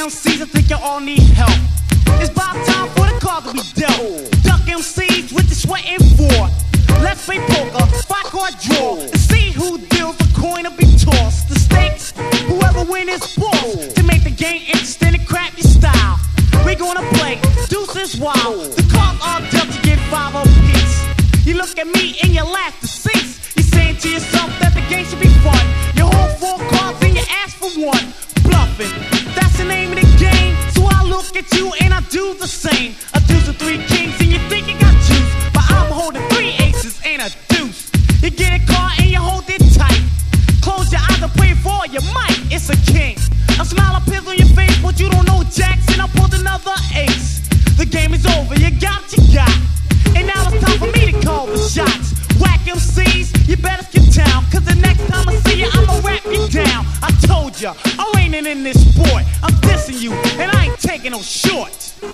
MCs, I think you all need help. It's about time for the card to be dealt. Duck MCs with the sweating for. Let's play poker, 5-card draw, and see who deals the coin to be tossed. The stakes, whoever win is boss. To make the game interesting and crap your style, we gonna play deuces wild. The cards are dealt to get 5 apiece. You look at me and you laugh to cease. You're saying to yourself that the game should be fun. You hold 4 cards and you ask for one. Bluffing, that's the name of the game. So I look at you and I do the same. A deuce of 3 kings and you think you got juice, but I'm holding 3 aces and a deuce. You get a card and you hold it tight. Close your eyes and pray for your might. It's a king. A smile appears on your face, but you don't know Jackson. I pulled another ace. The game is over, you got what you got. And now it's time for me to call the shots. Whack MCs, you better skip town, cause the next time I see you, I'ma rap you down. I told ya, I'm reigning in this sport. I'm dissing you, and I ain't taking no shorts.